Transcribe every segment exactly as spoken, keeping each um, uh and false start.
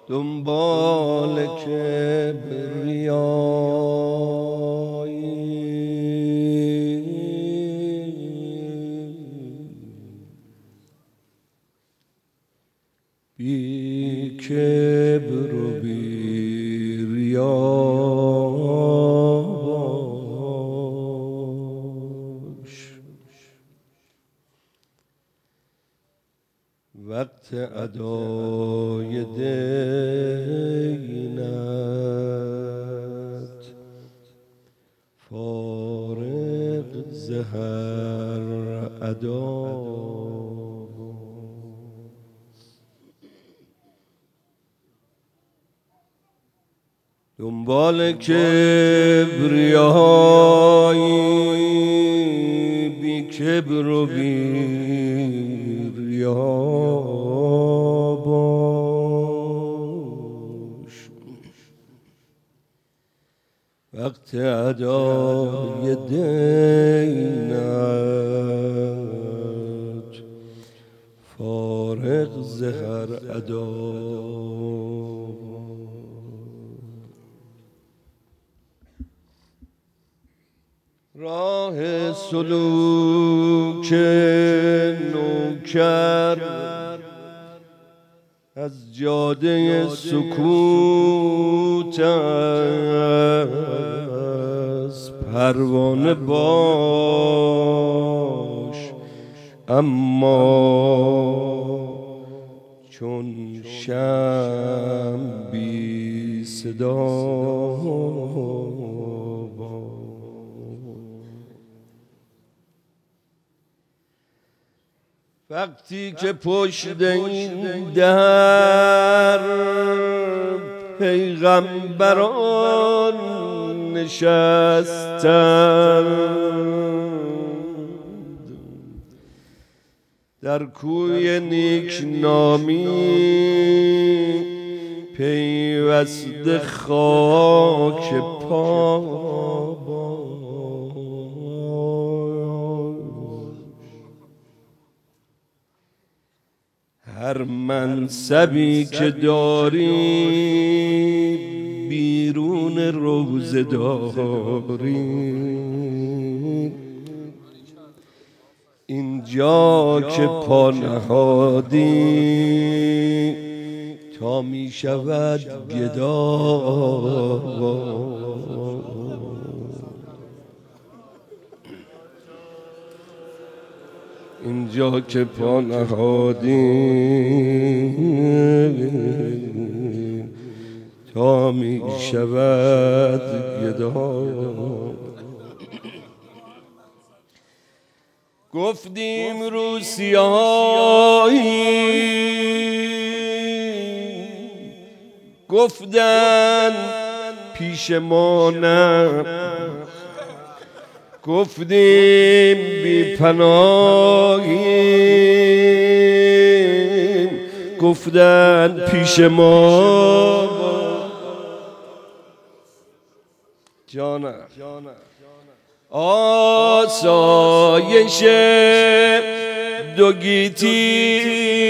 دنبال کبریایی بی کبر و بی ریا باش، وقت ادای دینت فارغ ز هر ادا. دنبال کبریایی بی کبر و بی ریا باش، وقت ادای دینت فارغ ز هر ادا. راه سلوک نوکر از جاده سکوت است، پروانه باش اما چون شمع بی صدا. وقتی که پشت این در پیغمبران نشستند، در کوی نیکنامی پیوسته خاک پا. هر منصبی که داری بیرون روزه داری، اینجا که پا نهادی تا می شود گدا. اینجا که پا نهادی تا می شود گدا. گفتیم رو سیاهی، گفتن پیش ما نه، گفتیم بی پناهیم، گفتن پیش ما. جانم آسایش دو گیتی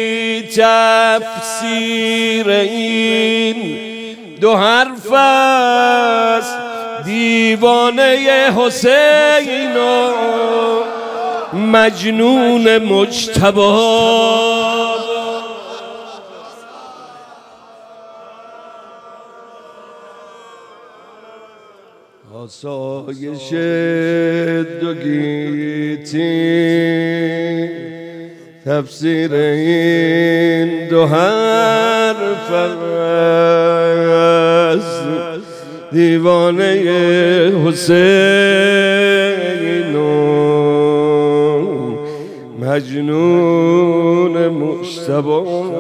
تفسیر این دو حرف است، دیوانه حسین و مجنون مجتبی. آسایش دو گیتی تفسیر این دو حرف است، دیوانه حسین و مجنون مجتبی.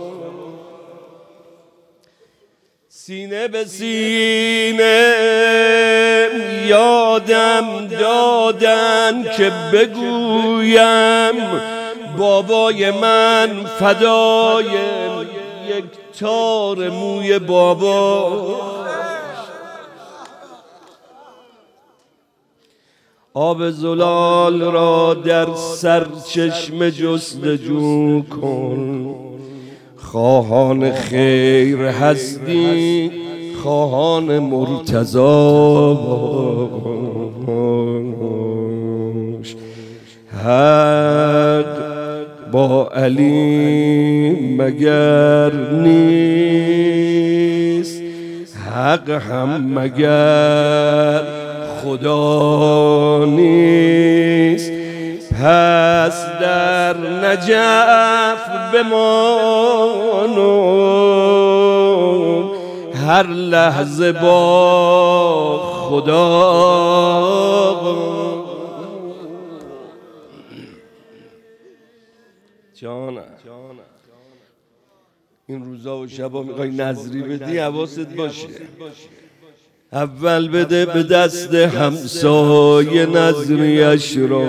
سینه به سینه یادم دادن که بگویم بابای من فدای یک تار موی بابا. آب زلال را در سرچشمه جستجو کن، خواهان خیر هستی خواهان مرتضا حق با علی مگر نیست حق هم مگر خدا نیست پس در نجف بمانم هر لحظه با خدا جانم این روزا و شبا میخوای نظری بدی حواست باشه اول بده به دست همسایه نظریش را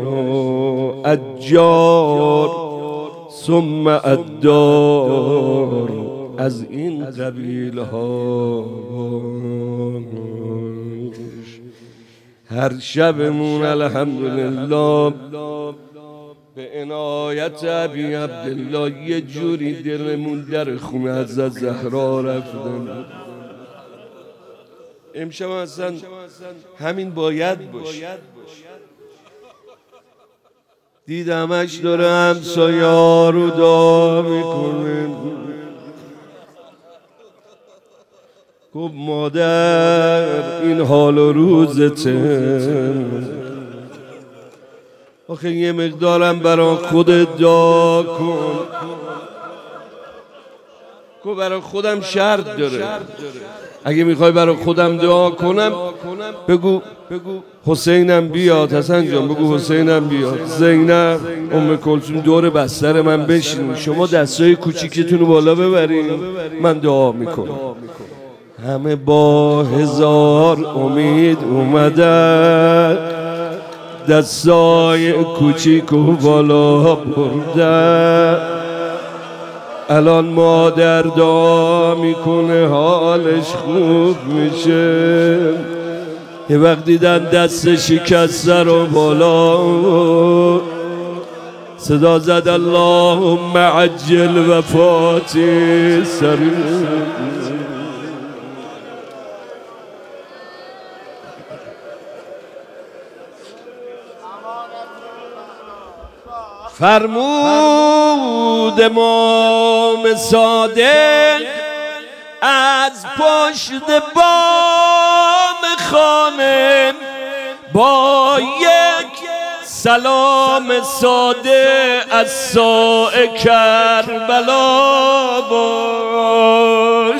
اجار ثم ادار از این قبیل ها هر شبمون الحمدلله به عنایت ابی عبدالله یه جوری دلمون در خونه حضرت زهرا رفتن امشب اصلا همین باید باشه دیدمش داره همسایه‌ها رو دعا میکنه گفت مادر این حال و روزته آخه یه مقدارم برای خودت دعا کن گفت برای خودم شرط داره اگه میخوای برای خودم دعا کنم بگو حسینم بیاد حسن جان بگو حسینم بیاد زینب ام کلثوم دور بستر من بشین شما دستای کوچیکتون رو بالا ببرین من دعا میکنم همه با هزار امید اومدن دستای کوچیک و بالا بردن الان مادر دعا میکنه حالش خوب میشه یه وقت دیدن دست شکسته رو بالا صدا زد اللهم عجل وفاتی سریع فرمود امام صادق از پشت بام خانه با یک سلام ساده از ساع کربلا باش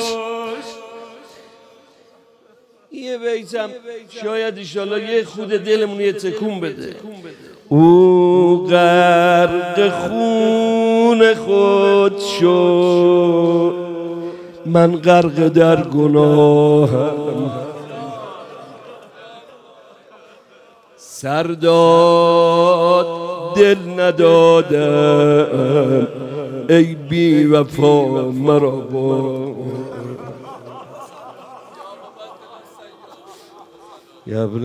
یه بیتم شاید انشالله یه خود دلمون یه تکون بده او غرق خون خود شد من غرق در گناهم سرداد دل ندادم ای بی وفا مرا با یا ابن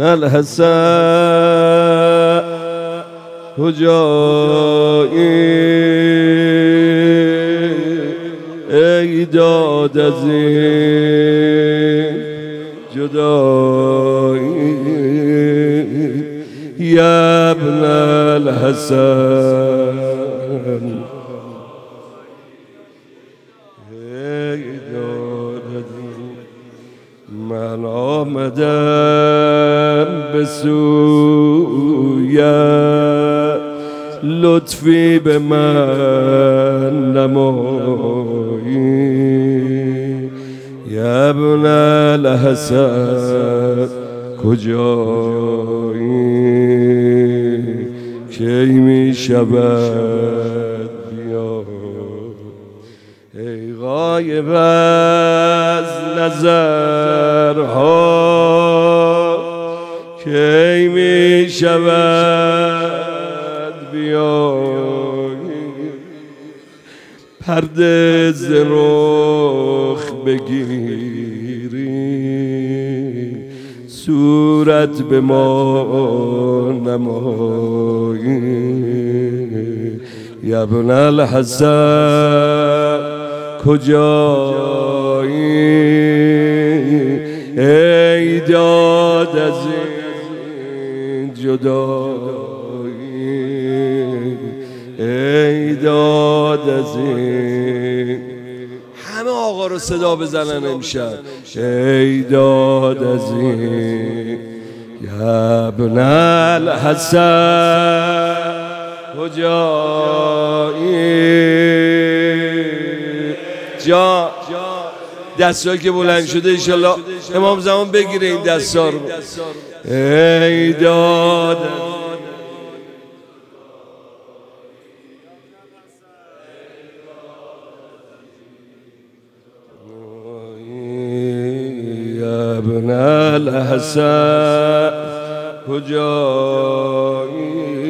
الحسن کجایی ای داد از این جدایی یا ابن الحسن ای داد از این من آمدم به سویت لطفی به من نمایی یا ابن الحسن کجایی کی می شود بیا ای غایب از نظرها کی می شود بیایی پرده ز رخ بگیری صورت به ما نمایی یا ابن الحسن کجایی ای داد از این جدایی ای داد از این همه آقا رو صدا بزنن امشب ای داد از این یا ابن الحسن کجایی جا دستایی که بلند شده انشالله امام زمان بگیره این دستا رو ای داد یا ابن الحسن کجایی